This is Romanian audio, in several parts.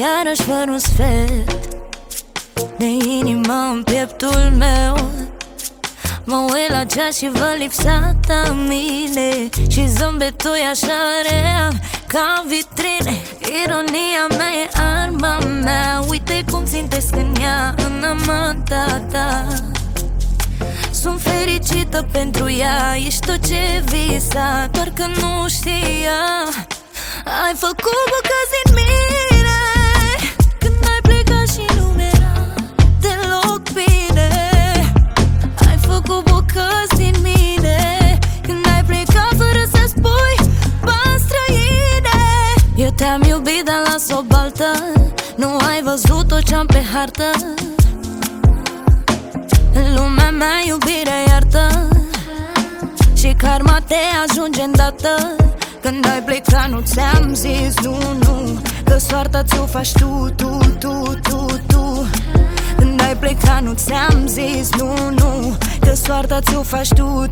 iarăși fără un sfert de inimă în pieptul meu. Mă uit la ceas și văd lipsa ta în mine și zâmbetul e așa rea ca vitrine. Ironia mea e arma mea, uite cum țintesc în ea, în amanta ta. Sunt fericită pentru ea, ești tot ce visa, doar că nu știa. Ai făcut bucăți din mine când ai plecat și nu mi-era deloc bine. Ai făcut bucăți din mine când ai plecat fără să spui bani străine. Eu te-am iubit, dar las o baltă, nu ai văzut tot ce-am pe hartă. În lumea mea iubirea iartă și karma te ajunge îndată. Când ai plecat nu ți-am zis nu, nu, că soarta ți-o faci tu. Când ai plecat nu ți-am zis nu, nu, că soarta ți-o faci tu.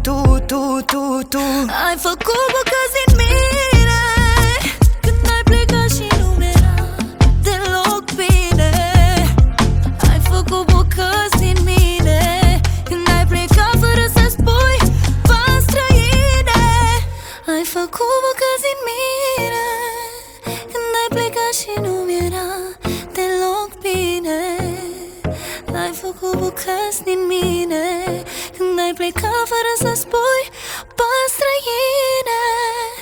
Ai făcut bucăți din mine când ai plecat și nu mi-era deloc bine. Ai făcut bucăți din mine când ai plecat fără să spui bani străine. Ai făcut bucăți din mine când ai plecat și nu mi-era deloc bine. Ai făcut bucăți din mine când ai plecat fără să spui bani străine.